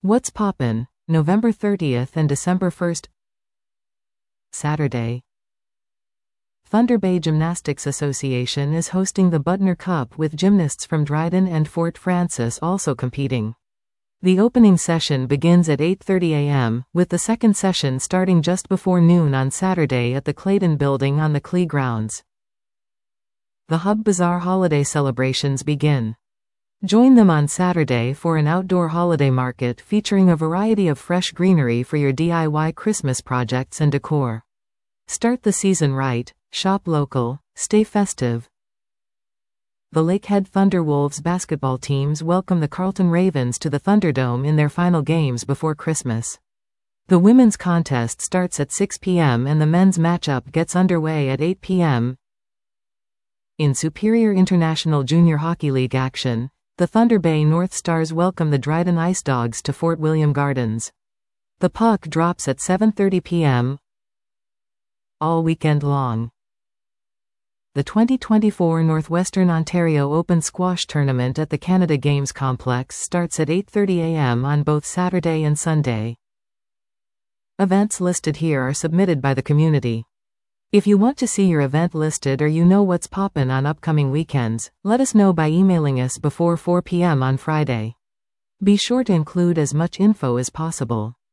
What's Poppin', November 30th and December 1st. Saturday. Thunder Bay Gymnastics Association is hosting the Butner Cup with gymnasts from Dryden and Fort Frances also competing. The opening session begins at 8:30 a.m., with the second session starting just before noon on Saturday at the Clayton Building on the Clee grounds. The Hub Bazaar holiday celebrations begin. Join them on Saturday for an outdoor holiday market featuring a variety of fresh greenery for your DIY Christmas projects and decor. Start the season right, shop local, stay festive. The Lakehead Thunderwolves basketball teams welcome the Carleton Ravens to the Thunderdome in their final games before Christmas. The women's contest starts at 6 p.m. and the men's matchup gets underway at 8 p.m. In Superior International Junior Hockey League action, the Thunder Bay North Stars welcome the Dryden Ice Dogs to Fort William Gardens. The puck drops at 7:30 p.m. all weekend long. The 2024 Northwestern Ontario Open Squash Tournament at the Canada Games Complex starts at 8:30 a.m. on both Saturday and Sunday. Events listed here are submitted by the community. If you want to see your event listed or you know what's poppin' on upcoming weekends, let us know by emailing us before 4 p.m. on Friday. Be sure to include as much info as possible.